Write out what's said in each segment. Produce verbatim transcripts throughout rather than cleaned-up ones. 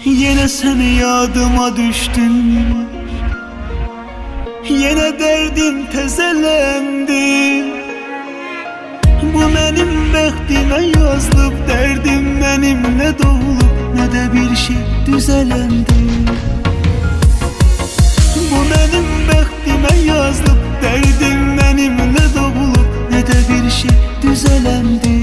Yine seni yadıma düştün, yine derdin tezelendi. Bu benim bəxtimə yazılıb, derdim benimle doğulup, ne de bir şey düzelendi. Bu benim bəxtimə yazılıb, derdim benimle doğulup, ne de bir şey düzelendi.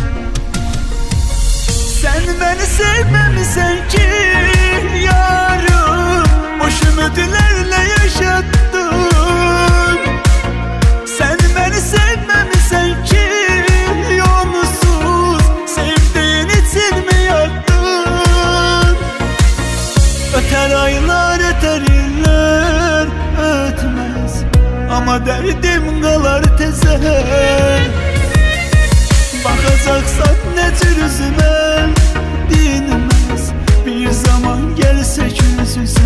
Sen beni sevmemişsen ki yarım, boş ümitlerle yaşattın. Sen beni sevmemişsen ki yolsuz, sevdiğin için mi yattın? Öter aylar, öter yıllar, ötmez ama derdim kalar tezer. Bakacaksan ne tür üzüme dinmez, bir zaman gelsek yüz yüze.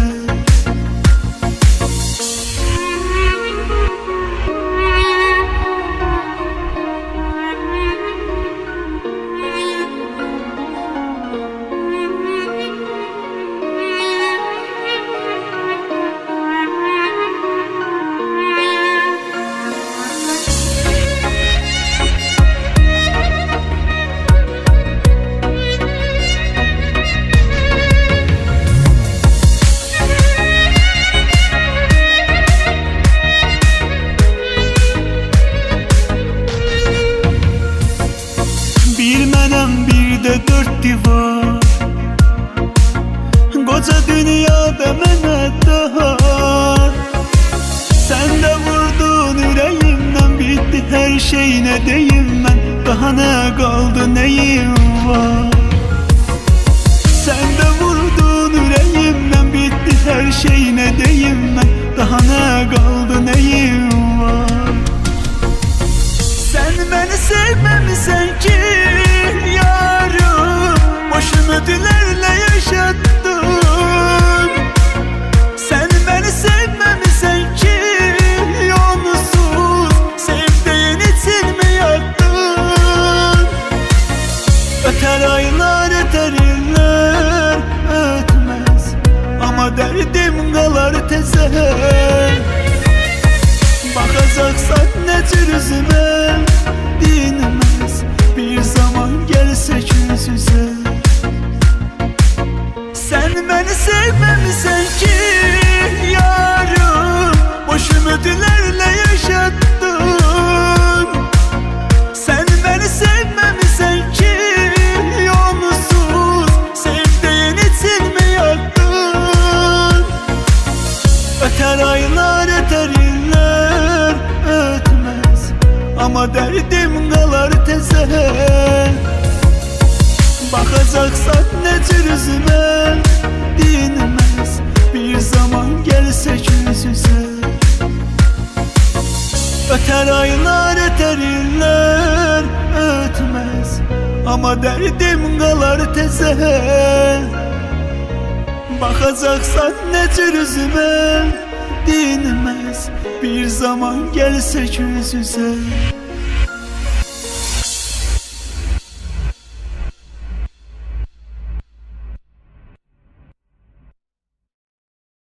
Bir de dört divar, koca dünyada mənə daha. Sen de vurdun yüreğimden, bitti her şey, ne deyim ben, daha ne kaldı neyim var. Sen de vurdun yüreğimden, bitti her şey, ne deyim ben, daha ne kaldı neyim var. Sen beni sevmemişsen ki yarım, boş ümitlerle yaşattın. Sen beni sevmemişsen ki yolsuz, sevdiğin için mi yattın? Öter aylar, öter yıllar, ötmez ama derdim kalar tezer. Bakacaksan ne tür üzüme dinmez, bir zaman gelsek yüz yüze. Sen beni sevmemişsen ki yarım, boş ümitlerle yaşattın. Sen beni sevmemişsen ki yolsuz, sevdiğin için mi yattın? Öter aylar, öter yıllar, ötmez ama derdim kalar tezer. Bakacaksan ne tür üzüme dinmez, bir zaman gelsek yüz yüze. Öter aylar, öter yıllar, ötmez ama derdim kalar tezer. Bakacaksan ne tür üzüme dinmez, bir zaman gelsek yüz yüze.